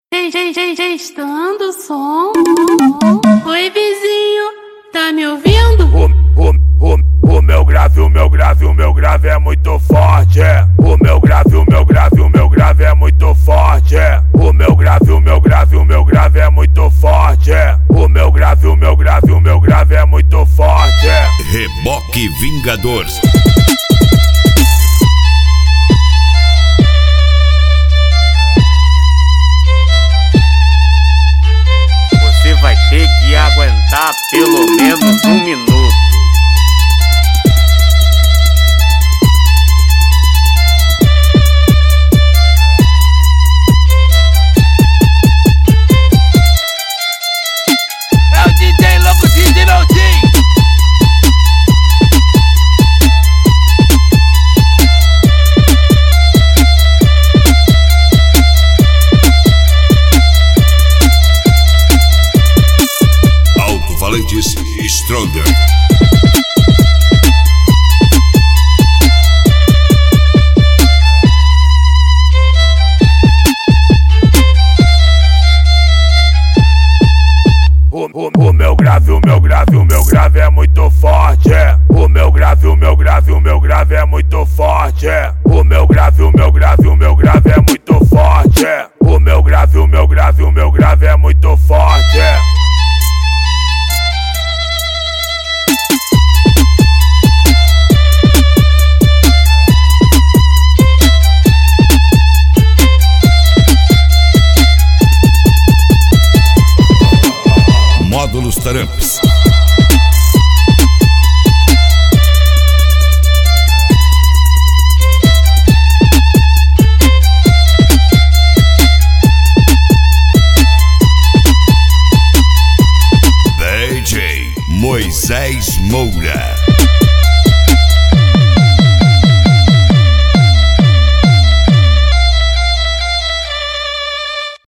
Testando o som. Oi, vizinho, tá me ouvindo? O meu grave é muito forte. O meu grave é muito forte. O meu grave é muito forte. O meu grave é muito forte. Reboque Vingador. Você vai ter que aguentar pelo menos 1 minuto. É o DJ Louco de Naldinho. Alto-falantes Stronger. O meu grave é muito forte. O meu grave é muito forte. O meu grave é muito forte. O meu grave é muito forte. Módulos Taramps. DJ Moisés Moura.